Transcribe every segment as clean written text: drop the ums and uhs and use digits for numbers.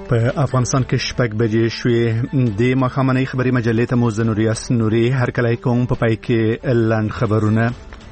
په افغانستان کې شپږ بجې شوې د مخامنۍ خبري مجلې ته مو زنوریاس نوري هر کله کوم په پای کې لاند خبرونه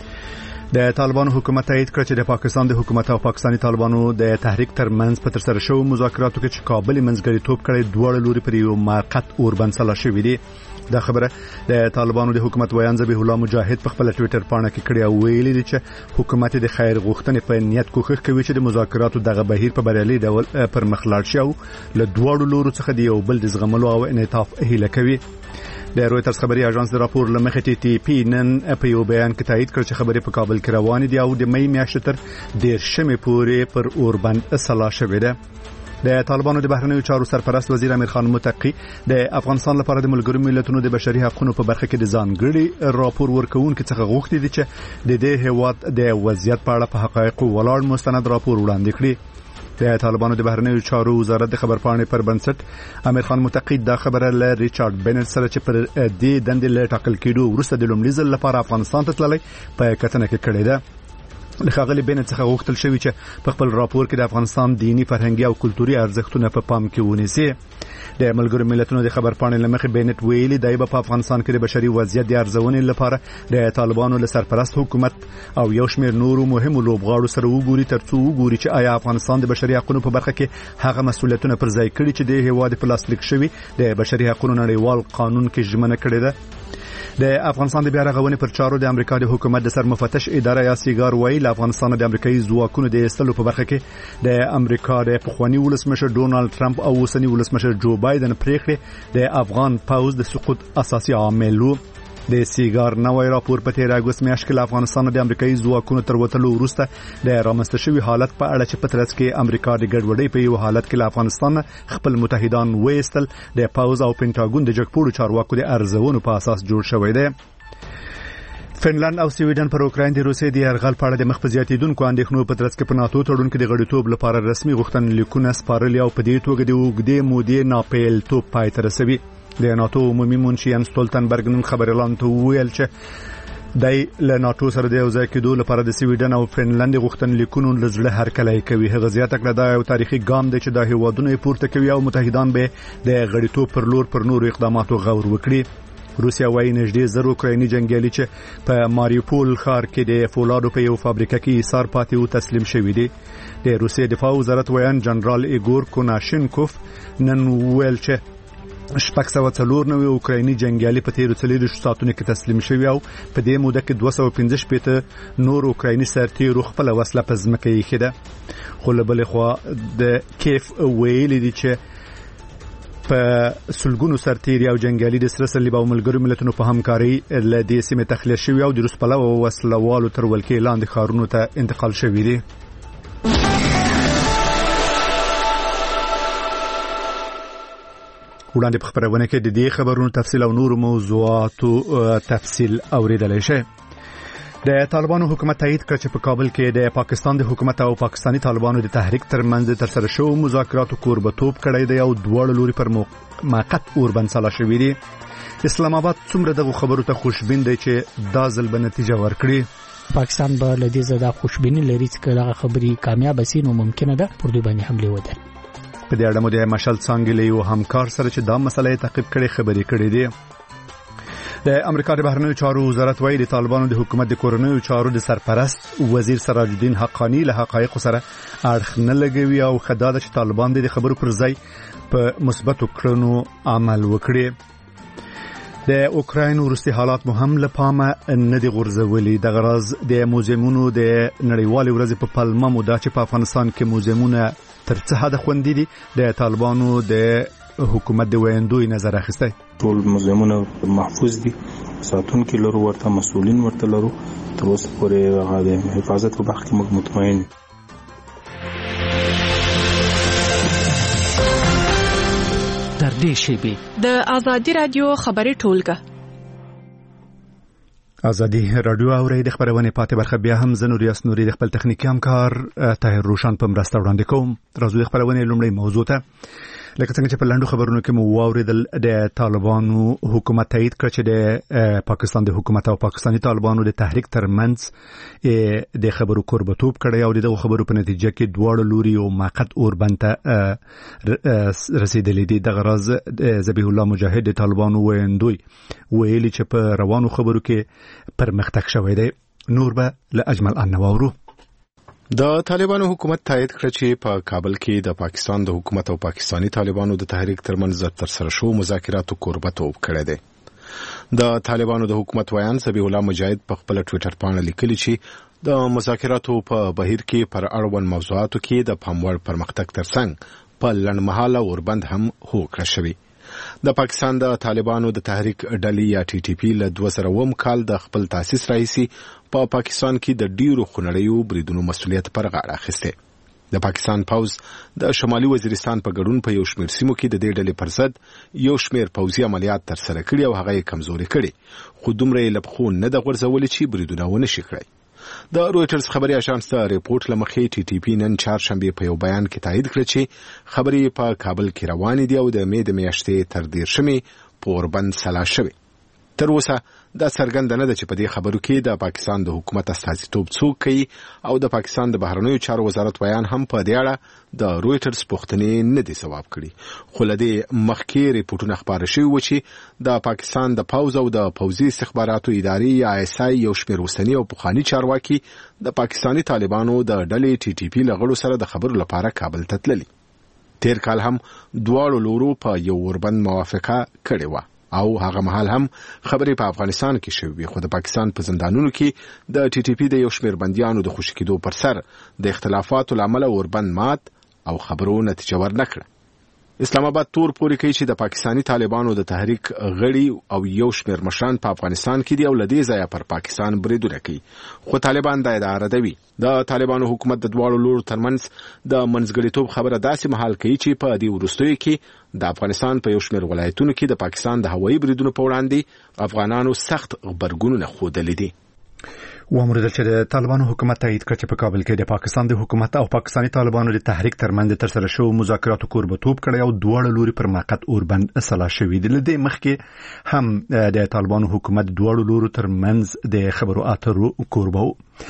د طالبانو حکومت تایید کړ چې د پاکستان د حکومت او پاکستاني طالبانو د تحریک ترمنځ په ترسره شوو مذاکراتو کې چې کابل منځګړیتوب کړی دوه لوري پر یو موقت اوربند شوی دی. دا خبره د طالبانو د حکومت ویان ذبیح الله مجاهد په خپل ټوئیټر باندې کې کړی او ویلي دی چې حکومت د خیر غوښتنې په نیت کوښښ کوي چې د مذاکراتو دغه بهیر په بریالي ډول پر مخ لاړ شي او له دوه لورو څخه د یو بل د زغملو او انعطاف هیله کوي. د رويټرز خبري اژانس د راپور لمخې ټي ټي پی نن په یو بیان کې تایید کړ چې خبري په کابل کې روان دي او د مې میاشتې تر 10 پورې پر اوربند اصلاح شوې ده. د طالبانو د بهرنیو چارو سرپرست وزیر امیر خان متقی د افغانستان لپاره د ملګرو ملتونو د بشري حقوقو په برخه کې د ځانګړي راپور ورکوونکو څخه غوښتي دي چې د دې هیواد د وضعیت په اړه په حقایقو ولاړ مستند راپور وړاندې کړي. د طالبانو د بهرنیو چارو وزارت د خبرپاڼې پر بنسټ امیر خان متقی دا خبره له ریچارډ بینټ سره چې پر دې دندې له ټاکل کېدو وروسته د لومړي ځل لپاره افغانستان ته تللی په کتنه کې کړې ده. لخواغلی بینټ څخه غوښتل شوی چې په خپل راپور کې د افغانستان دینی فرهنګي او کلتوري ارزښتونه په پام کې ونیسي. د ملګرو ملتونو د خبرپاڼې لمخې بینټ ویلي دی په افغانستان کې د بشري وضعیت د ارزونې لپاره د طالبانو له سرپرست حکومت او یو شمېر نورو مهمو لوبغاړو سره وګوري ترڅو وګوري چې آیا افغانستان د بشري حقوقو په برخه کې هغه مسؤلیتونه پر ځای کړي چې د هیواد په لاس لیک شوی د بشري حقوقو نړیوال قانون کې ژمنه کړې ده. د افغانستان د بیا رغونې پر چارو د امریکا د حکومت د سرمفتش اداره یا سیګار وایي له افغانستان د امریکایي ځواکونو د ایستلو په برخه کې د امریکا د پخوانی ولسمشر ډونالد ټرمپ او اوسنی ولسمشر جو بایدن پریکړې د افغان پوز د سقوط اساسي عامل وو. د سیګار نوې راپور په 13 اگست میاشت کې افغانستان د امریکایي ځواکونو تر وتلو وروسته د رامنځته شوی حالت په اړه چې په ترڅ کې امریکا د ګډوډۍ په یو حالت کې افغانستان خپل متحدان وېستل د پاوز او پینټاګون د جګپوړو چارواکو د ارزونو په اساس جوړ شوی دی. فنلند او سویډن پر اوکراین د روسیې د یرغل په اړه د مخ په زیاتیدونکو اندېښنو په ترڅ کې په ناتو تړون کې د غړیتوب لپاره رسمي غوښتنلیکونه سپارلي او په دې توګه د اوږدې مودې ناپیلتوب پای ته رسوي. د ناتو عمومي منشي یانس سټولتنبرګ نن خبر اعلان ویل چې د له ناتو سره د یو ځای کېدو لپاره د سویډن او فنلند غوښتنلیکونو لزړه هرکلی کوي. هغه زیاته کړه دا یو تاریخي ګام دی چې د هیوادونو پورته کوي او متحدان به د غړیتوب پر لور پر نورو اقداماتو غور وکړي. روسیا وايي نږدې 1000 اوکرایني جنگیالي چې په ماریوپول ښار کې د فولادو په یو فابریکه کې ایثار پاتې او تسلیم شوي دي. د روسیې دفاع وزارت ویان جنرال ایګور کوناشینکوف نن ویل چې 604 اوکرایني جنگیالي په 13 ساعتونو کې تسلیم شوي او په دې موده کې 215 نور اوکرایني سرتیرو خپل وسله په ځمکه یې خېده. خو له بلې خوا د کیف ویلي دي چې په سلګونو سرتیري او جنگیالي د سره صلیب او ملګرو ملتونو په همکاري له دې سیمې تخلیه شوي او د روس پلو وسلوالو تر ولکې لاندې ښارونو ته انتقال شوي دي. وړاندې په خبرونه کې د دې خبرونو تفصیل او نور موضوعاتو تفصیل اوریدلای شئ. د طالبانو حکومت تایید کړ چې په کابل کې د پاکستان د حکومت او پاکستاني طالبانو د تحریک ترمنځ ترسره شوو مذاکراتو کوربتوب کړی دی او دوه لوري پر موقت اوربند شوي دي. اسلام آباد څومره دغه خبرو ته خوشبین دی چې دا ځل به نتیجه ورکړي. پاکستان به لدی زده خوشبینی لري چې دا خبري کامیاب شي نو ممکنه ده پر دوی باندې حمله وکړي. په دې اړه مو د مشل څنګه یو همکار سره چې دا مسله تعقیب کړي خبرې کړې دي. د امریکا د بهرنیو چارو وزارت وايي د طالبانو د حکومت د کورنیو چارو د سرپرست وزیر سراج الدین حقانی له حقایقو سره اړخ نه لګوي او خدای د طالبان د خبرو پر ځای په مثبتو کړنو عمل وکړي. د اوکراین وروستي حالات مهم لپاره نه دي غورځولي. د غرض د موزیمونو د نړیوال ورځ په پلمه موده چې په افغانستان کې موزیمونه تر څه حد خوندې دي د طالبانو د حکومت د ویندوی نظر اخیسته. ټول موزیمونه محفوظ دي، ساتونکو لرو ورته مسؤلین ورته لرو، تر اوسه پورې هغه د حفاظت په برخه کې موږ مطمئن. در دې شیبه د ازادي رادیو خبري ټولګه ازادي رادیو اوري د خبرونه پاتې برخه بیا هم زنوریاس نوري د خپل تخنیکی همکار طاهر روشن په مرسته وړاندې کوم. راځو د خبرونه لومړی موضوع ته. لکه څنګه چې په لاندو خبرونو کې مو واوریدل د طالبانو حکومت تایید کړ چې د پاکستان د حکومت او پاکستاني طالبانو د تحریک ترمنځ د خبرو کوربتوب کړی او دغه خبرو په نتیجه کې دواړه لوري او موقت اوربند ته رسیدلې دي. دغه راز ذبیح الله مجاهد د طالبانو ویندوی ویلي چې په روانو خبرو کې پرمختګ شوی دی. نور به له اجمل انواورو. د طالبانو حکومت تایید کړ چې په کابل کې د پاکستان د حکومت او پاکستاني طالبانو د تحریک ترمنځ ترسره شو مذاکراتو کوربتوب کړی دی. د طالبانو د حکومت ویان ذبیح الله مجاهد په خپل ټوئیټر باندې لیکلي چې د مذاکراتو په بهیر کې پر اړوند موضوعاتو کې د پاموړ پرمختګ ترڅنګ په لنډمهاله اوربند هم هوکړه شوی. د پاکستان د طالبانو د تحریک ډلې یا ټي ټي پی له 2000 کال د خپل تاسیس راهیسي په پاکستان کې د ډیرو خونړیو بریدونو مسؤلیت پر غاړه اخیسته. د پاکستان پوز د شمالي وزیرستان په ګډون په یو شمېر سیمو کې د دې ډلې پر ضد یو شمېر پوځي عملیات ترسره کړي او هغه یې کمزوري کړي، خو دومره یې لبخو نه د غورځولې چې بریدونه ونه شي کړی. د رويټرز خبري اژانس ته ریپورت لمخې ټي ټي پی نن چهارشنبه په یو بیان کې تایید کړ چې خبري په کابل کې روان دي او د مې د میاشتې تر 13 په اوربند سلا شوی. تر اوسه دا څرګنده نه ده چې په دې خبرو کې د پاکستان د حکومت استازیتوب څوک کوي او د پاکستان د بهرنیو چارو وزارت بیان هم په دې اړه د رويټرز پوښتنې نه دي ځواب کړي. خو له دې مخکې ریپورتونه خبره شوي و چې د پاکستان د پوز او د پوځي استخباراتو ادارې یا آی اس آی یو شمېر اوسني او پخواني چارواکي د پاکستاني طالبانو د ډلې ټي ټي پی له غړو سره د خبرو لپاره کابل ته تللي. تیر کال هم دواړو لورو په یو اوربند موافقه کړې وه او هغه مهال هم خبرې په افغانستان کې شوې، خو د پاکستان په زندانونو کې د ټي ټي پی د یو شمېر بندیانو د خوشي کېدو پر سر د اختلافاتو لامل اوربند مات او خبرو نتیجه ورنکړه. اسلام آباد تور پوري کوي چې د پاکستاني طالبانو د تحریک غړي او یو شمېر مشران په افغانستان کې دي او لدې ځایه پر پاکستان بریدونه کوي، خو طالبان دا ادعا ردوي. د طالبانو حکومت د دواړو لورو ترمنځ د منځګړیتوب خبره داسې مهال کوي چې په دې وروستیو کې د افغانستان په یو شمېر ولایتونو کې د پاکستان د هوایي بریدونو په وړاندې افغانانو سخت غبرګونونه ښودلي دي. وامریدل چې د طالبانو حکومت تایید کړ چې په کابل کې د پاکستان د حکومت او پاکستاني طالبانو د تحریک ترمنځ ترسره شو مذاکراتو کوربتوب کړی او دواړه لوري پر موقت اوربند سلا شوي دي. لدې مخکې هم د طالبانو حکومت دواړو لورو ترمنځ د خبرو اترو کوربو.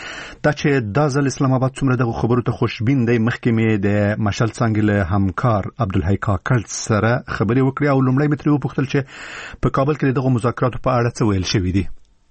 دا چې د ځل اسلام آباد څومره د خبرو ته خوشبین دی، مخکې مې د مشل څنګه له همکار عبدالحی کاکړ سره خبرې وکړې او لومړی مې ترې وپوښتل چې په کابل کې دغه مذاکراتو په اړه څه ویل شوي دي.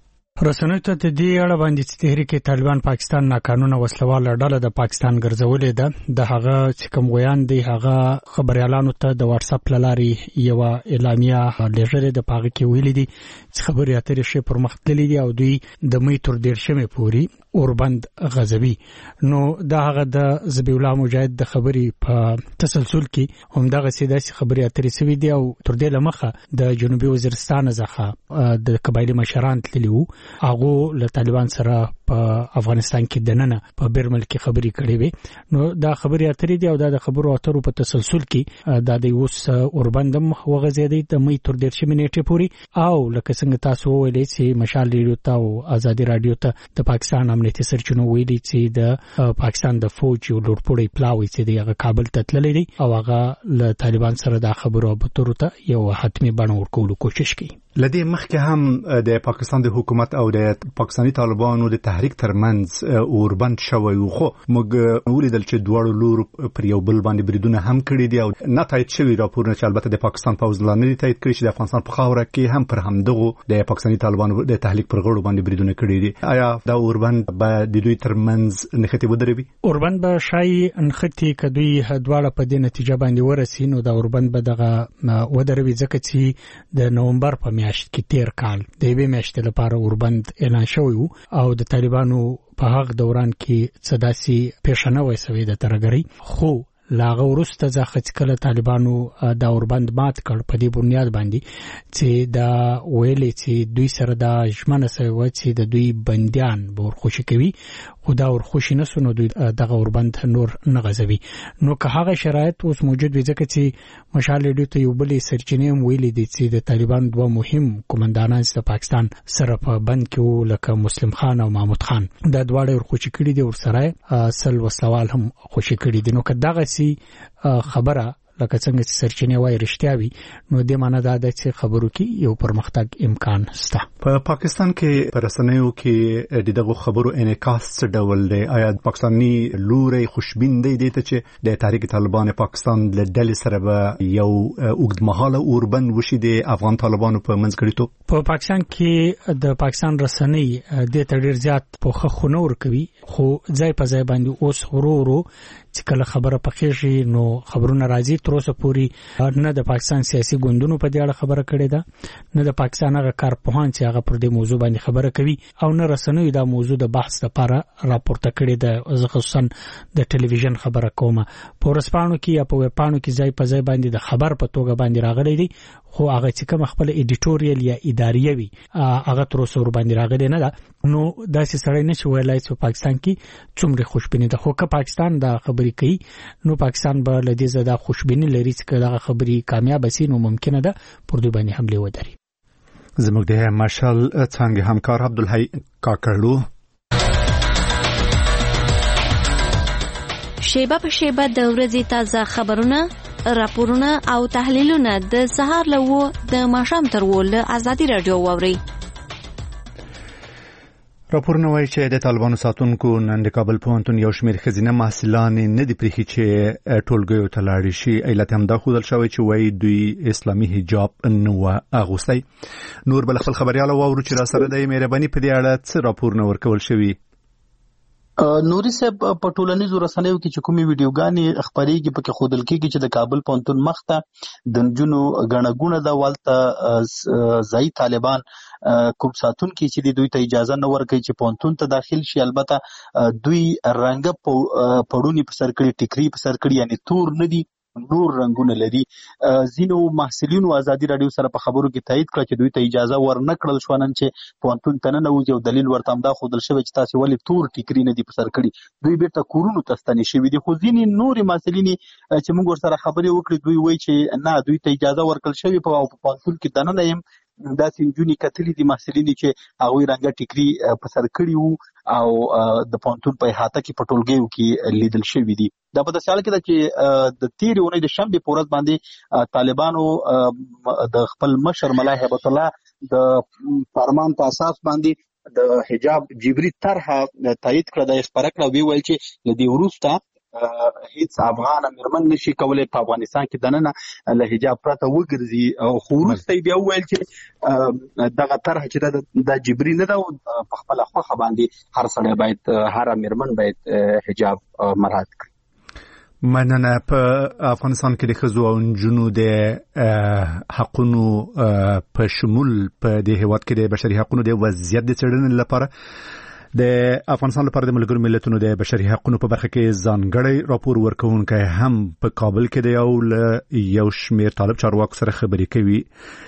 رسنیو ته د دې اړه باندې چې تحریک طالبان پاکستان ناقانونه وسلواله ډله د پاکستان ګرځولې ده، د هغه چې کوم ویان دی هغه خبريالانو ته د واتس اپ لارې یو اعلامیه لږه د پاغه کې ویلي دي چې خبري اترې شي پر مخ تللي دي او دوی د مې تر 13 پوري اوربند غزوي. نو دا هغه د ذبیح الله مجاهد د خبري په تسلسل کې هم دغه سیداسي خبري اترې سوي دي او تر دې لمخه د جنوبي وزیرستان څخه د قبایلی مشران تللي وو، هغه له طالبان سره په افغانستان کې دننه په برمل کې خبري کړې وي. نو دا خبري اترې دي او دا د خبرو اترو په تسلسل کې د دې اوس اوربندم وغځېدي د مې تر 13 منېټه پوري او لکه څنګه تاسو ویلې چې مشال ریډیو ته او ازادي رادیو ته د پاکستان امنیتي سرچینو ویلي چې د پاکستان د فوج یو لوړپوړی پلاوی چې د کابل ته تللی دی او هغه له طالبان سره د خبرو اترو ته یو حتمی بڼه ورکولو کوشش کوي. لدې مخکې هم د پاکستان د حکومت او د پاکستاني طالبانو د تحریک ترمنځ اوربند شوی، خو موږ ولیدل چې دواړو لورو پر یو بل باندې بریدونه هم کړي دي او نه تایید شوي راپورونه چې البته د پاکستان پوځ لا نه تایید کړي چې د افغانستان په خاوره کې هم پر همدغه د پاکستاني طالبانو د تحریک پر غړو باندې بریدونه کړي دي. آیا دا اوربند به د دوی ترمنځ نښتې ودروي؟ اوربند به شای نښتې کدوی دواړه په دې نتیجه باندې ورسي نو دا اوربند به دغه ودروي، ځکه چې د نومبر په میاشت کې تیر کال د یوې میاشتې لپاره اوربند اعلان شوی وو او د طالبانو په هغه دوران کې څه داسې پیښه نه وای سوې د ترګرۍ، خو لاغه ورسته ځکه کله طالبانو دا اوربند مات کړ په دې بنیاد باندې چې دا ویلې چې دوی سره دا ژمنه سوي چې د دوی بنديان به ورخوشي کوي، خو دا ورخوشي نه سونو دوی دغه اوربند نور نه غځوي. نو که هغه شرایط اوس موجود وي ځکه چې مشال ریډیو ته یو بلې سرچینې هم ویلي دي چې د طالبان دوه مهم قومندانان د پاکستان سره په بند کې وو لکه مسلم خان او محمود خان، دا دواړه ورخوشي کړي دي او سره سل وسوال هم خوشي کړي دي. نو که دغه خبره لکه څنګه چې سرچینې وایي رښتیا وي نو د معنی دا د خبرو کې یو پرمختګ امکان شته. په پاکستان کې پر رسنیو کې دغه خبرو انعکاس څه ډول دی؟ آیا پاکستاني لوري خوشبین دی چې د تحریک طالبان پاکستان له ډلې سره به یو اوږدمهاله اوربند وشي د افغان طالبانو په منځګړیتوب؟ په پاکستان کې د پاکستان رسنۍ د تډیر زیات په خونه ور کوي خو ځای په ځای باندې اوس ورو چې کله خبره پخېږي نو خبرونه راځي. تر اوسه پورې نه د پاکستان سیاسي ګوندونو په دې اړه خبره کړې ده، نه د پاکستان هغه کارپوهان چې هغه پر دې موضوع باندې خبره کوي، او نه رسنیو دا موضوع د بحث لپاره راپورته کړې ده. خصوصا د ټلویزیون خبره کومه په ورځپاڼو کې یا په ویبپاڼو کې ځای په ځای باندې د خبر په توګه باندې راغلي دي، خو هغه چې کوم خپل ایډیټوریال یا اداریه وي هغه تر اوسه ور باندې راغلي نه ده. نو داسې سړی نشي ویلای چې پاکستان کې څومره خوشبیني ده، خو که پاکستان دا خبرې کوي نو پاکستان به لدې زده خوشبینی لري چې دا خبري کامیاب شي نو ممکنه ده پر دوی باندې حمله ودري. زموږ د مشال څنګه همکار عبدالحی کاکړلو شیبه په شیبه د ورځې تازه خبرونه، راپورونه او تحلیلونه د سهار له د ماښام تر ول ازادي رادیو واوري. راپورونه وایي چې د طالبانو ساتونکو نن د کابل پوهنتون یو شمېر ښځینه محصلان نه دي پرېښي چې ټولګیو ته لاړې شي. علت هم دا ښودل شوی چې وایي دوی اسلامي حجاب نه و اغوستی. نور بل خپل خبريال واورو چې را سره د مهرباني په دې اړه څه راپورونه ورکول شوي. نوري صاحب په ټولنیزو رسنیو کې چې کومې ویډیوګانې خبرېږي پکې ښودل کېږي چې د کابل پوهنتون مخته د نجونو ګڼه ګوڼه ده، والته ځایي طالبان کوم ساتونکي چې دوی ته اجازه نه ورکوي چې پوهنتون ته داخل شي. البته دوی رنګه پړونی په سر کړي، ټیکري په سر کړي، یعنی تور نه دي، نور رنگونه لري. ځینو محصلینو ازادي رادیو سره په خبرو کې تایید کړ چې دوی ته اجازه ورنه کړل شو نن چې پوهنتون ته ننوځي، او دلیل ورته همدا ښودل شوی چې تاسې ولې تور ټیکري نه دي په سر کړي، دوی بیرته کورونو ته ستنې شوي دي. خو ځینې نورې محصلینې چې موږ ورسره خبرې وکړې دوی وایي چې نه، دوی ته اجازه ورکړل شوې په پوهنتون کې دننه یم داسې نجونې کتلې دي محصلینې چې هغوی رنګه ټیکري په سر کړي وو او د پوهنتون په احاطه کې په ټولګیو کې لیدل شوي دي. دا په داسې حال کې ده چې د تېرې اونۍ د شنبې په ورځ باندې طالبانو د خپل مشر ملا هیبت الله د فرمان په اساس باندې د حجاب جبري طرحه تایید کړه، د خبره کړه، وی ویل چې له دې وروسته هیڅ افغان مېرمن نشي کولای په افغانستان کې دننه له حجاب پرته وګرځي. خو وروسته بیا ویل چې دغه طرحه چې د جبري نه ده، په خپله خوښه باندې هر سړی باید، هر مېرمن باید حجاب مراعات کړي. مننه. په افغانستان کې د ښځو او نجونو د حقونو په شمول په دې هېواد کې د بشري حقونو د وضعیت د څېړنې لپاره د افغانستان لپاره د ملګرو ملتونو د بشري حقونو په برخه کې ځانګړی راپور ورکوونکی هم په کابل کې د یو شمېر طالب چارواکو سره خبرې کوي.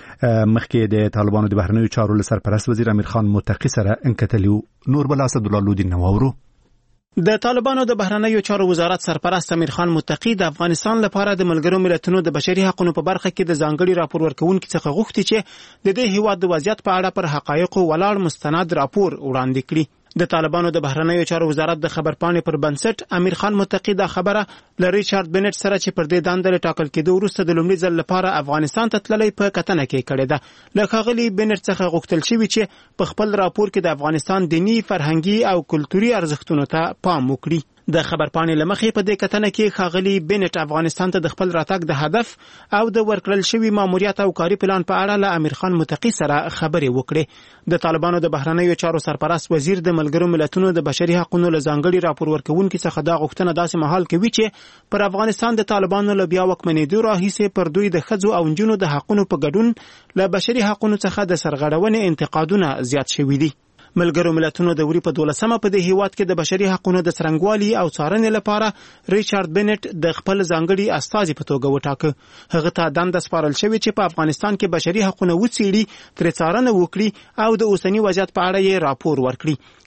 مخکې د طالبانو د بهرنیو چارو له سرپرست وزیر امیر خان متقي سره انکتلیو. نور بل اسدالله لودین نواورو. د طالبانو د بهرنیو چارو وزارت سرپرست امیر خان متقي د افغانستان لپاره د ملګرو ملتونو د بشري حقوقو په برخه کې د ځانګړي راپور ورکوونکي څخه غوښتي چې د دې هیواد د وضعیت په اړه پر حقایقو ولاړ مستند راپور وړاندې کړي. د طالبانو د بهرنیو چارو وزارت د خبرپاڼې پر بنسټ امیر خان متقي دا خبره ل ریچارډ بنټ سره چې پر دې دانده ټاکل کېدو وروسته د لومړي ځل لپاره افغانستان ته تللی په کتنه کې کړې ده. له ښاغلي بنټ څخه غوښتل شوي چې په خپل راپور کې د افغانستان دینی، فرهنګي او کلتوري ارزښتونو ته پام وکړي. د خبرپاڼې لمخې په دې کتنه کې ښاغلي بنټ افغانستان ته د خپل راتګ د هدف او د ورکړل شوي ماموریت او کاري پلان په اړه له امیر خان متقي سره خبرې وکړې. د طالبانو د بهرنیو چارو سرپرست وزیر د ملګرو ملتونو د بشري حقوقو له ځانګړي راپور ورکوونکي څخه دا غوښتنه داسې مهال کوي چې پر افغانستان د طالبانو له بیا واکمنېدو راهیسې پر دوی د ښځو او نجونو د حقونو په ګډون له بشري حقوقو څخه د سرغړونې انتقادونه زیات شوي دي. ملګرو ملتونو د وری په 12مه په دې هیواد کې د بشري حقوقو د څرنګوالي او څارنې لپاره ریچارډ بنټ د خپل ځانګړي استازي په توګه وټاکه. هغه ته دنده سپارل شوې چې په افغانستان کې بشري حقوقو وڅېړي، تر څارنه وکړي او د اوسنی وضعیت په اړه یې راپور ورکړي.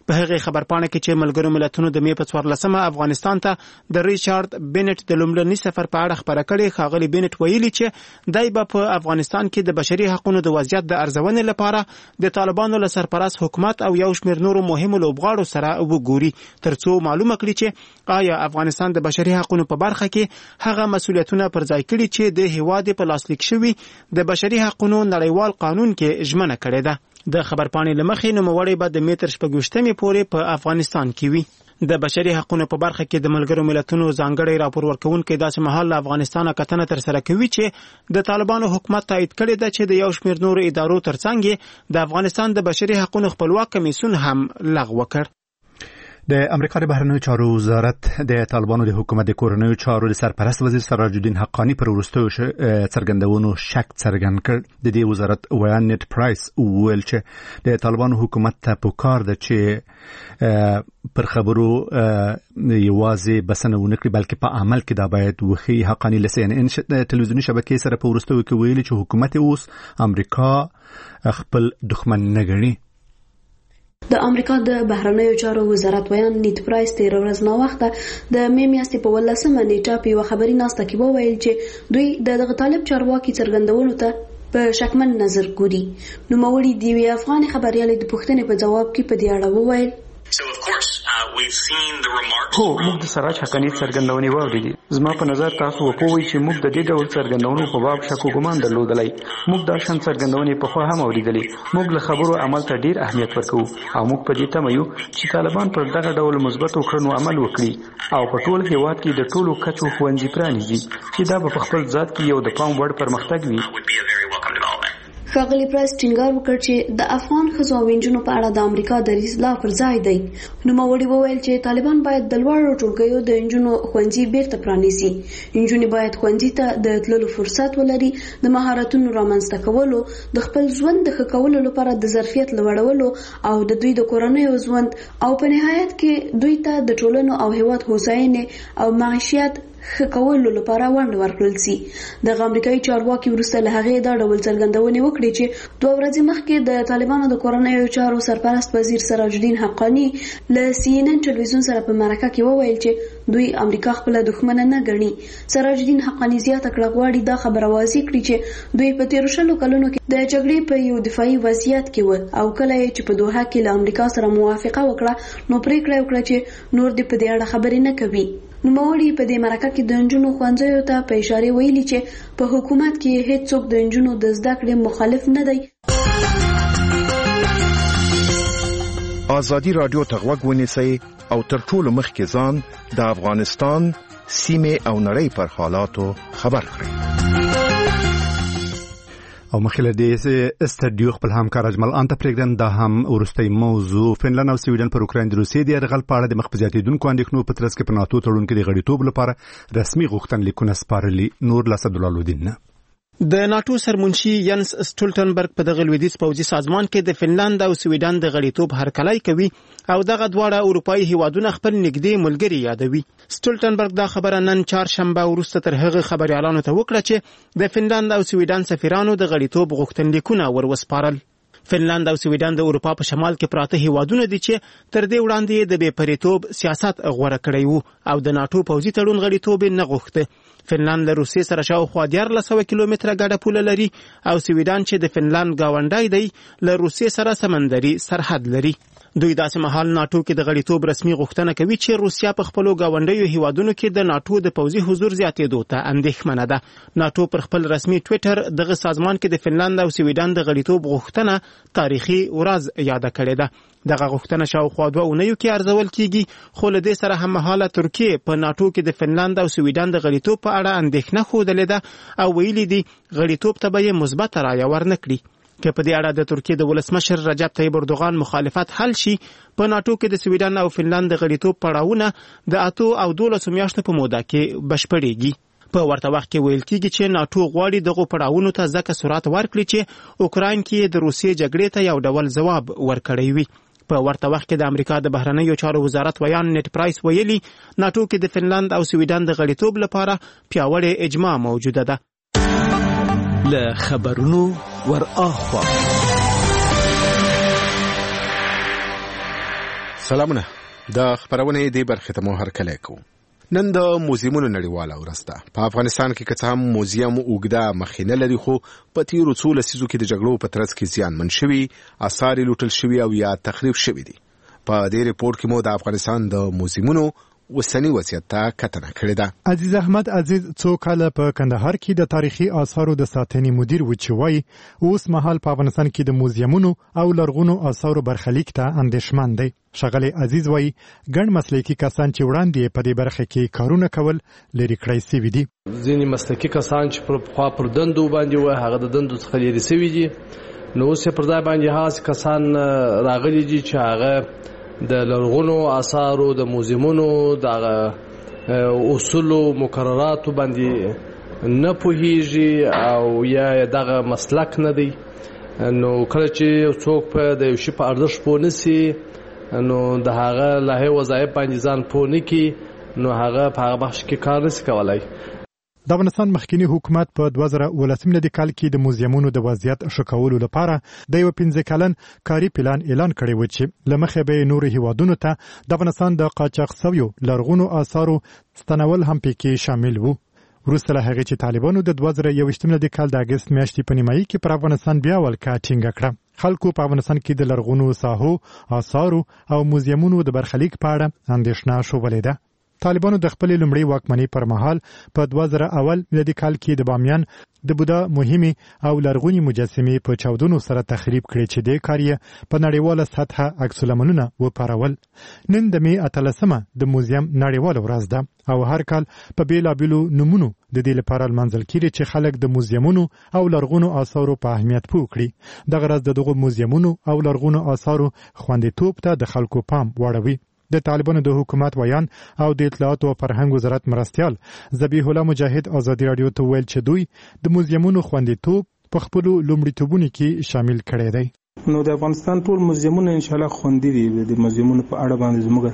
په هغه خبرپاڼه کې چې ملګرو ملتونو د می په 14 افغانستان ته د ریچارډ بینټ د لومړني سفر په اړه خبره کړې. ښاغلي بینټ ویلي چې دای په افغانستان کې د بشري حقوقو د وضعیت د ارزونې لپاره د طالبانو له سرپرست حکومت او یو شمېر نورو مهمو لوبغاړو سره وګوري ترڅو معلومه کړي چې آیا افغانستان د بشري حقوقو په برخه کې هغه مسؤلیتونه پر ځای کړي چې د هیواد په لاسلیک شوی د بشري حقوقو نړیوال قانون کې ژمنه کړې ده. د خبرپاڼې لمخې نوموړی به د میتر 28 پورې په افغانستان کې وي. د بشري حقوقو په برخه کې د ملګرو ملتونو ځانګړي راپور ورکونکي داسې مهال له افغانستان کتنه تر سره کوي چې د طالبانو حکومت تایید کړی ده چې د یو شمېر نورو ادارو ترڅنګ د افغانستان د بشري حقوقو خپلواک کمیسیون هم لغوه کړ. د امریکا د بهرنیو چارو وزارت د طالبانو د حکومت د کورنیو چارو د سرپرست وزیر سراج الدین حقانی پر وروستیو څرګندونو شک څرګند کړ. د دې وزارت ویان نیټ پرایس ویل چې د طالبانو حکومت ته پکار ده چې پر خبرو یوازې بسنه ونه کړي بلکې په عمل کې دا باید وخی. حقانی له CNN تلویزیوني شبکې سره په وروستیو کې ویلي چې حکومت اوس امریکا خپل دښمن نه ګڼي. د امریکا د بهرنیو چارو وزارت ویان نیټ پرایس تیر ورځ نو وخت د می میاشتې په 18 نیټه په یو خبري ناسته کې وویل چې دوی دغه طالب چارواکي څرګندونو ته په شکمن نظر ګوري. نو موري دی وی افغان خبريال د پښتنې په جواب کې په دې اړه وویل هو موږ د سراج حقانی څرګندونې واوریدې. زما په نظر تاسو وپوي چې موږ د دې ډول څرګندونو په باب شک او ګمان درلودلای. موږ دا شان څرګندونې په خو هم اوریدلې. موږ له خبرو عمل ته ډیر اهمیت ورکوو او موږ په دې تمه یو چې طالبان پر دغه ډول مثبت کړنو عمل وکړي او په ټول هیواد کې د ټولو کچو ښوونځي پرانیزي چې دا په خپل ذات کې یو د پام وړ پرمختګ وي. ښاغلي پرایس ټینګار وکړ چې د افغان ښځو او نجونو په اړه د امریکا دریځ لا پر ځای دی. نوموړي وویل چې طالبان باید د لوړو ټولګیو د نجونو ښوونځي بیرته پرانیزي. نجونې باید ښوونځي ته د تللو فرصت ولري، د مهارتونو رامنځته کولو، د خپل ژوند د ښه کولو لپاره د ظرفیت لوړولو او د دوی د کورنیو ژوند او په نهایت کې دوی ته د ټولنو او هیواد هوساینې او معیشت ښه کولو لپاره ونډه ورکړل شي. د امریکایي چارواکي وروسته له هغې دا ډول څرګندونې وکړې چې 2 ورځې مخکې د طالبانو د کورنیو چارو سرپرست وزیر سراج الدین حقانی له CNN ټلویزیون سره په مرکه کې وویل چې دوی امریکا خپل دښمن نه ګڼي. سراج الدین حقانی زیاته کړه غواړي دا خبره واضح کړي چې دوی په 13 کلونو کې د جګړې په یو دفاعي وضعیت کې و او کله چې په دوحه کې له امریکا سره موافقه وکړه نو پریکړه وکړه چې نور دې په دې اړه خبرې نه کوي. نوموړي په دې مرکه کې د نجونو ښوونځیو ته په اشاره ویلي چې په حکومت کې هیڅوک د نجونو د زده کړې مخالف نه دی. ازادي رادیو ته غوږ ونیسئ او تر ټولو مخکې ځان د افغانستان سیمه او نړۍ پر حالاتو خبر کړئ. او مخکې د استډیو خپل همکار اجمل انت پرېږدم دا هم ورستۍ موضوع فنلند او سویډن پر اوکراین د روسیې د یرغل په اړه د مخفزیاتیدونکو اندېښنو په ترڅ کې په ناتو تړون کې د غړیتوب لپاره رسمي غوښتنلیکونه سپارلي. نور لاسدالالودین د ناتو سرمنشي ینس سټولټنبرګ په دغه لویدیځ پوځي سازمان کې د فنلند او سویډن د غړیتوب هرکلی کوي او دغه دواړه اروپایي هیوادونه خپل نږدې ملګري یادوي. سټولټنبرګ دا خبره نن چهارشنبه وروسته تر هغه خبريالانو ته وکړه چې د فنلند او سویډن سفیرانو د غړیتوب غوښتنلیکونه وروسپارل. فنلند او سویډن د اروپا په شمال کې پراته هیوادونه دي چې تر دې وړاندې د بې پریتوب سیاست غوړه کړی وو او د ناتو پوځي تړون غړیتوب نه غوښته. فنلند له روسیې سره شاوخوا 1400 کیلومتره ګډه پوله لري او سویډن چې د فنلند گاونډی دی له روسیې سره سمندري سرحد لري. دوی داسې مهال ناتو کې د غړیتوب رسمي غوښتنه کوي چې روسیا په خپلو گاونډیو هیوادونو کې د ناتو د پوځي حضور زیاتېدو ته اندېښمنه ده. ناتو پر خپل رسمي ټویټر دغه سازمان کې د فنلند او سویډن د غړیتوب غوښتنه تاریخي ورځ یاد کړې ده. دغه غوښتنه شاوخوا 2 اونیو کې ارزول کیږي خو له دې سره هم مهاله ترکیه په ناتو کې د فنلند او سویډن د غړیتوب په اړه اندېښنه ښودلې ده او ویلي دي غړیتوب ته به یې مثبت رایه ورنکړي. که په دې اړه د ترکیه د ولسمشر رجب طیب اردوغان مخالفت حل شي په ناتو کې د سویډن او فنلند د غړیتوب پړاوونه د 8 او 12 میاشتو په موده کې بشپړېږي. په ورته وخت کې ویل کیږي چې ناتو غواړي دغه پړاوونو ته ځکه سرعت ورکړي چې اوکراین کې د روسیې جګړې ته یو ډول ځواب ورکړی وي. په ورته وخت کې د امریکا د بهرنیو چارو وزارت ویان نیټ پرایس ویلي ناتو کې د فنلند او سویډن د غړیتوب لپاره پیاوړې اجماع موجوده ده. له خبرونو ور اخوا سلامونه د خبرونه دی برخه ته مو هرکلی کو. نن د موزیمونو نړیواله ورځ ده. په افغانستان کې که څه هم موزیم اوږده مخینه لري خو په تیرو څو لسیزو کې د جګړو په ترڅ کې زیانمن شوي، آثار یې لوټل شوي او یا تخریب شوي دي. په دې ریپورت کې مو د افغانستان د موزیمونو وسنی وضعیت ته کتنه کړې ده. عزیز احمد عزیز څو کاله په کندهار کې د تاریخي آثارو د ساتنې مدیر و چې وایي اوس مهال په افغانستان کې د موزیمونو او لرغونو آثارو برخلیک ته اندېښمن دی. ښاغلی عزیز وایي ګڼ مسلکي کسان چې وړاندې په دې برخه کې کارونه کول لرې کړی سوي دي. ځینې مسلکي کسان چې پخوا پر دندو باندې وو هغه د دندو څخه لرې سوي دي، نو اوس پر ځای باندې هغه کسان راغلي دي چې هغه د لرغونو آثارو د موزیمونو د اصولو مقرراتو باندې نه پوهیږي او یا دغه مسلک نه دی. نو کله چې څوک په د یو شي په ارزښت پوه نسي نو د هغه لاهي وظایف باندې ځان پوه نه کړي نو هغه په هغه بخش کې کار نشي کولای. د افغانستان مخکینی حکومت په 2018 کال کې د موزیمونو د وضعیت ښه کولو لپاره د یو 15 کلن کاري پلان اعلان کړی و چې لمخې به نور هیوادونو ته د افغانستان د قاچاق شویو لرغونو آثارو ستنول هم پکې شامل وو. وروسته له هغې چې طالبانو د 2021 کال د اګست میاشتې په نیمایي کې پر افغانستان بیا ولکه ټینګه کړه، خلکو په افغانستان کې د لرغونو ساحو، آثارو او موزیمونو د برخلیک په اړه اندېښنه شوولې ده. طالبانو د خپل لومړی واکمنۍ پر مهال په 2001 میلادي کال کې د بامیان د بودا مهمه او لرغونی مجسمې په چاودنو سره تخریب کړي چې د کاریه په نړیواله سطحه عکس العملونه وپارول. نن د می 18 د موزیم نړیواله ورځ ده او هر کال په بیلابیلو نمونو د دې لپاره منځل کیږي چې خلک د موزیمونو او لرغونو آثارو په اهمیت پوه کړي. دغه ورځ دغه موزیمونو او لرغونو آثارو خوندیتوب ته د خلکو پام واړوي. د طالبانو د حکومت ویان او د اطلاعات او فرهنګ وزارت مرستيال ذبیح الله مجاهد ازادي رادیو ته ویل چې دوی د موزیمونو خوندیتوب په خپل لومړیتوبونو کې شامل کړي دي. نو د افغانستان ټول موزیمونه ان شاء الله خوندي دي. د موزیمونو په اړه باندې زموږ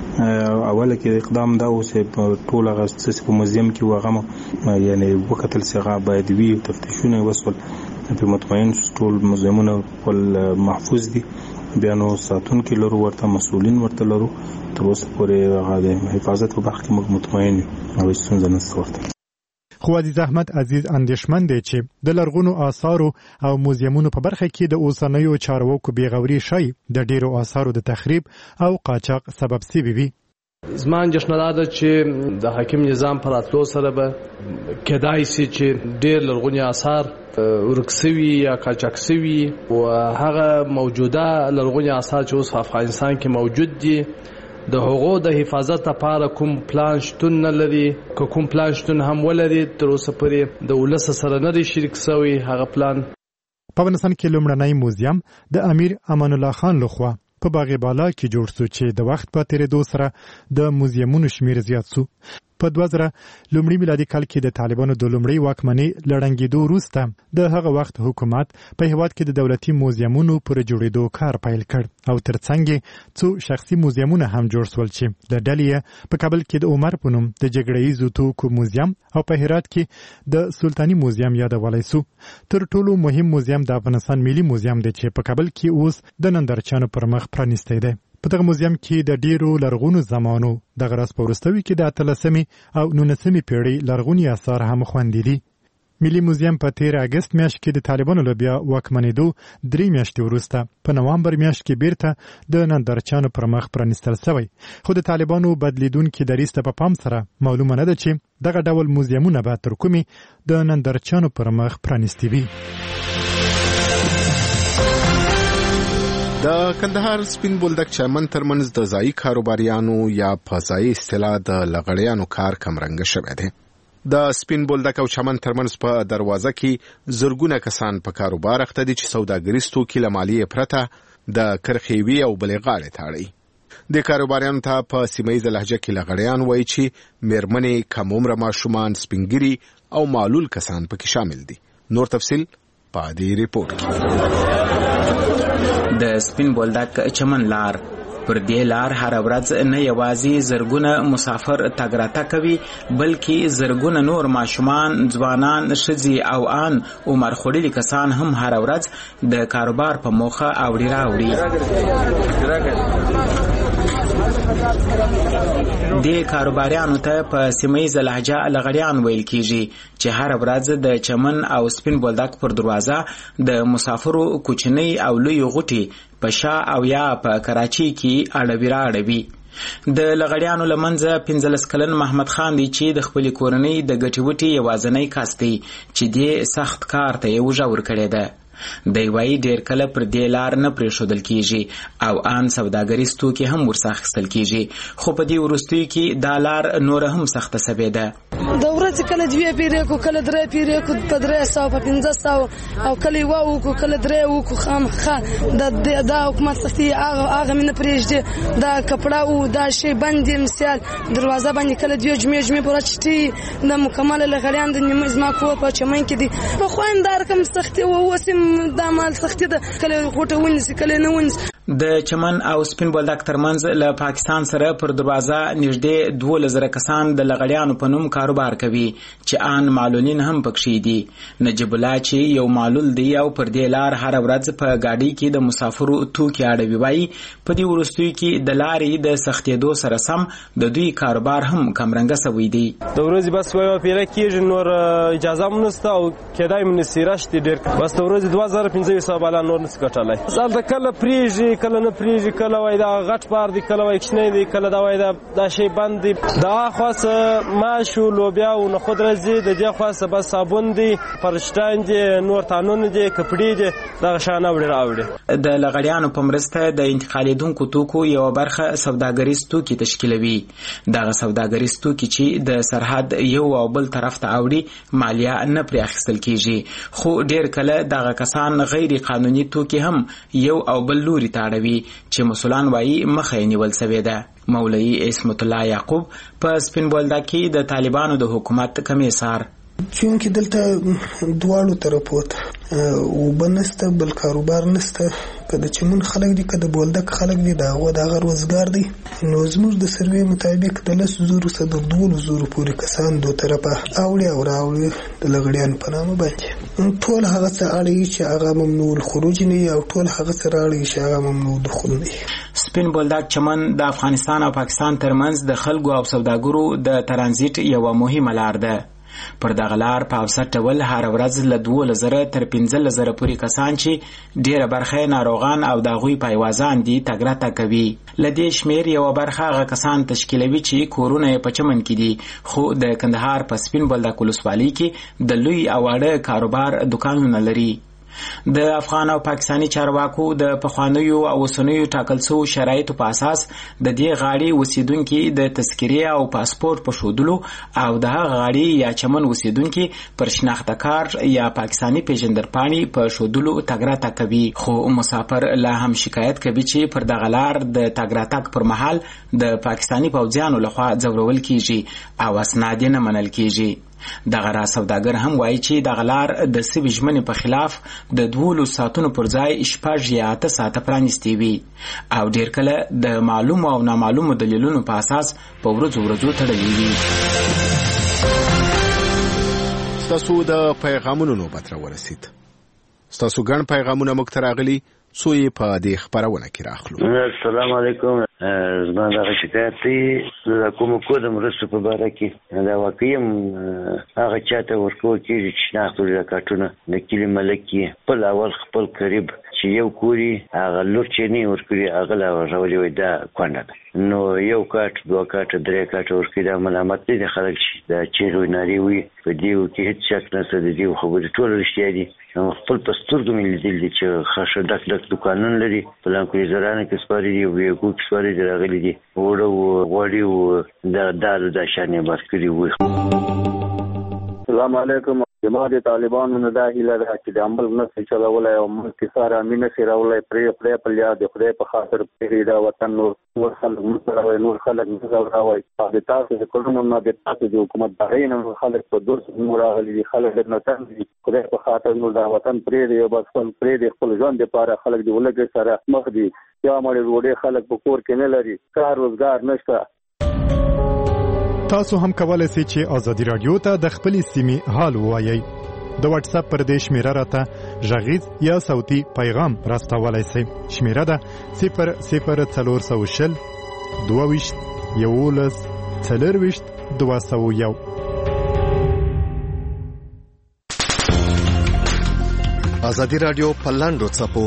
اوله کې اقدام دا اوسه په ټول غاستس په موزیم کې وغه یعنی وکتل څنګه باید وی تفتیشونه وسول په مطمئن ټول موزیمونه خپل محفوظ دي. بیا نو ساتون کې لرو ورته مسؤلین ورته لرو تر اوسه پورې هغه حفاظت په برخه کې موږ مطمئن یو او څنګه نسورته. خو عزیز احمد عزیز اندېښمن دی چې د لرغونو آثارو او موزیمونو په برخه کې د اوسنیو چارواکو بیغوري شي د ډیرو آثارو د تخریب او قاچاق سبب سوي وي. زما اندېښنه ده چې د حاکم نظام پر راتلو سره به کېدای شي چې ډېر لرغوني آثار ورک شوي یا قاچاق شوي او هغه موجوده لرغوني آثار چې اوس په افغانستان کې موجود دي د هغو د حفاظت لپاره کوم پلان شتون نه لري. که کوم پلان شتون هم ولري تر اوسه پورې د ولس سره نه دی شریک شوی هغه پلان. په افغانستان کې لومړنی موزیم د امیر امان الله خان لخوا په باغ بالا کې جوړ شو چې د وخت په تیریدو سره د موزیمونو شمیر زیات شو. په 2000 لومړی میلادي کال کې د طالبانو د لومړی واکمنۍ لړنګېدو وروسته د هغه وخت حکومت په هیواد کې د دولتي موزیمونو پر جوړېدو کار پیل کړ او ترڅنګ څو شخصي موزیمونه هم جوړ شول چې د ډلې په کابل کې د عمر په نوم د جګړه ییزو توکو موزیم او په هرات کې د سلطاني موزیم یادولای شو. تر ټولو مهم موزیم د افغانستان ملي موزیم دی چې په کابل کې اوس د نندارچیانو پر مخ پرانیستی دی. په دغه موزیم کې د ډیرو لرغونو زمانو دغه راز په وروستوي کې د 18مې او 19مې پیړۍ لرغوني آثار هم خوندي دي. ملي موزیم په 13 اګست میاشت کې د طالبانو له بیا واکمنېدو 3 میاشتې وروسته په نوامبر میاشت کې بیرته د نندارچیانو پر مخ پرانیستل شوی. خو د طالبانو بدلیدونکي دریځ ته په پام سره معلومه نه ده چې دغه ډول موزیمونه به تر کومې د نندارچیانو پر مخ پرانیستي وي. د کندهار سپین بولدک چمن ترمنځ د ځایي کاروباریانو یا فضایي اصطلاح د لغړیانو کار کمرنګ شوی دی. د سپین بولدک او چمن ترمنځ په دروازه کې زرګونه کسان په کاروبار اخته دي چې سوداګریز توکي له مالیې پرته د کرخېوي او بلې غاړې تاړي. د کاروباریانو ته په سیمه‌یزه لهجه کې لغړیان وایي چې میرمنې، کم عمره ماشومان، سپینګیري او معلول کسان پکې شامل دي. نور تفصیل په دې ریپورت کې. د سپین بولدک چمن لار پر دې لار هر ورځ نه یوازې زرګونه مسافر تګ راتګ کوي بلکې زرګونه نور ماشومان، ځوانان، ښځې او ان عمر خوړلي کسان هم هر ورځ د کاروبار په موخه اوړي راوړي. د کاروباریانو ته په سیمه‌یزه لهجه لغړیان ویل کیږي چې هر ورځ د چمن او سپین بولدک پر دروازه د مسافرو کوچنی او لوی غوټي په شا او یا په کراچي کې اړوي راړوي. د لغړیانو لمنځه 15 کلن محمد خان دی چې د خپل کورنۍ د ګټي وټي یوازنۍ کس دی چې د سخت کار ته یو ژور کړی ده. دی وایي ډیر کله پر دې لار نه پرېښودل کیږي او ان سوداګریز توکي هم ورڅخه اخیستل کیږي، خو په دې وروستیو کې دا لار نور هم سخته سوې ده. د ورځې کله 2 پیرې کو، کله 3 پیرې کو، په 300 په 500 او کله یو کو، کله 3 کو. خامخا دا حکومت سختي هغه مینه پرېږدي. دا کپڑا او دا شی باندې مثال دروازه باندې کله 2 جمعې پرچتي د مکمل لغړیان د نیمه زما کو په چمن کې دي. په خويندار کوم سختي او وسم دا مال سختي ده، کله غوټه ونیسي کله نه ونیسي. د چمن او سپین بولدک ترمنځ له پاکستان سره پر دروازه نږدې 2000 کسان د لغړیانو په نوم کاروبار کوي چې ان معلولین هم پکښې دي. نجیب الله چې یو معلول دی او پر دې لار هر ورځ په گاډي کې د مسافرو توکي اړوي، وایي په دې وروستیو کې د لارې د سختېدو سره سم د دوی کاروبار هم کمرنګه سوی دی. د ورځې بس یو پیره کېږي، نور اجازه هم نشته او کېدای مې نسیرشت ډېر بس د ورځې 2500 بالا نور نس کټلای. ځل د کله پریږي کله نه پریږي، کله وای دا غټ بار دی، کله وای کښنی دی، کله دا وای دا شی بند دی. دا خاصه ماشو لوبیا او نه خود راځي، د دې خاصه بس صابون دی، پرشتان دی، نور تانون دی، کپړې دی، دا شانه وړي راوړي. د لغړیانو په مرسته د انتقالیدونکو توکو یو برخه سوداګریز توکي تشکیلوي. دغه سوداګریز توکي چې د سرحد یو او بل طرف ته اوړي مالیه نه پرې اخیستل کیږي، خو ډیر کله دغه کسان غیر قانوني توکي هم یو او بل لوري ته اړوي چې مسولان وایي مخه یې نیول سوې ده. مولوي اسمت الله یعقوب په سپین بولدک کې د طالبانو د حکومت کمیسار چونکه دلته دواړو طرفو ته وبنسته بل کاروبار نسته، کله چې مون خلک دي کله بولدک خلک دي دا روزګار دي. نو زموږ د سروې مطابق د 10,000 څخه د 12,000 پورې کسان دوه طرفه اوړي او راوړي د لغړیان په نامه باندې. ټول هغه څه اړي چې هغه ممنوع الخروج نه او ټول هغه څه اړي چې هغه ممنوع دخول نه. سپین بولدک چمن د افغانستان او پاکستان ترمنځ د خلکو او سوداګرو د ترانزیت یو مهمه لار ده. پر دغه لار په اوسط ډول هر ورځ له 2000 تر 15000 پورې کسان چې ډیره برخه ناروغان او د هغوی پایوازان دي تګ راتګ کوي. له دې شمیر یو برخه هغه کسان تشکیلوي چې کورونه په چمن کې دي، خو د کندهار په سپین بولدک ولسوالۍ کې د لوی او اړه کاروبار دکانونه لري. د افغان او پاکستانی چارواکو د پخوانیو او اوسنیو ټاکل شویو شرایطو په اساس د دې غاړې اوسیدونکو د تذکرې او پاسپورت په ښودلو او د هغه غاړې یا چمن اوسیدونکو پر شناخته کارت یا پاکستانی پیژندرپاڼې په ښودلو تګ راتګ کوي، خو مسافر لا هم شکایت کوي چې پر دغه لار د تګ راتګ پر مهال د پاکستانی پوځیانو لخوا ځورول کیږي او اسناد نه منل کیږي. دغه را سوداګر هم وایي چې دغه لار د سوي ژمنې په خلاف د 12 ساعتونو پر ځای 6 یا 8 ساعته پرانیستې وي او ډیر کله د معلومو او نامعلومو دلیلونو په اساس په ورځو تړلې وي. ستاسو د پیغامونو نوبت راورسید. ستاسو ګڼ پیغامونه موږ ته راغلي، څو یې په دې خبرونه کې راخلو. السلام علیکم. زما دغه شکایت دی د کوم کود مرستو په باره کې. دا واقعي هغه چاته ورکول کېږي چې شناخت ولري کارتونه د کلي ملک یې خپل اول خپل قریب چې یو کوري هغه لور چې نه ورکړي هغه لا راولي وای دا کونډه ده. نو یو کارت 2 کارت 3 کارت ورکړي دا ملامت دي خلک چې دا چیرې ناری وي په دې کې هیڅ شک نشته. د دې خبرې ټول رښتیا دي. خپل پسترګو مې لیدل دي چې خاصه ډک دکانونه لري، پلان کوي زرانه کې سپاري دي او یو کوک سپاري دي راغلي دي وړو غوړي او دا شانې ورکړي وي. السلام علیکم. جماعت طالبانو نه دا هیله ده چې د عمل نشي چلولای او ملک سره امینه سي راولای پرې په یاد د خدای په خاطر پرې دا وطن نور خلک مسره نور خلک راوي. د تاسو د کورونو نه د تاسو د حکومت دغې نه خلک په دوه نور راغلي دي، خلک د نتن دي خدای په خاطر نور دا وطن پرې دی او بس خپل ژوند لپاره خلک دی ولګي سره مخ دي. یا مړ وړي خلک په کور کې نه لري، کار روزګار نشته. تاسو هم کولای شئ چې ازادي رادیو ته د خپل سیمې حال ووایئ. د واتس اپ پر دې شمیره راته غږیز یا صوتي پیغام راستولای شئ. شمیره ده 00420 22 11 24 201. ازادي رادیو په لاندو څپو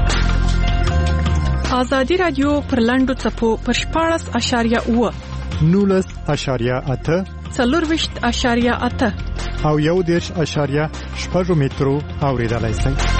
ازادي رادیو پر لاندو څپو پر 14.8 19.8 40.8 او 1.8 مترو اوریدلای شئ.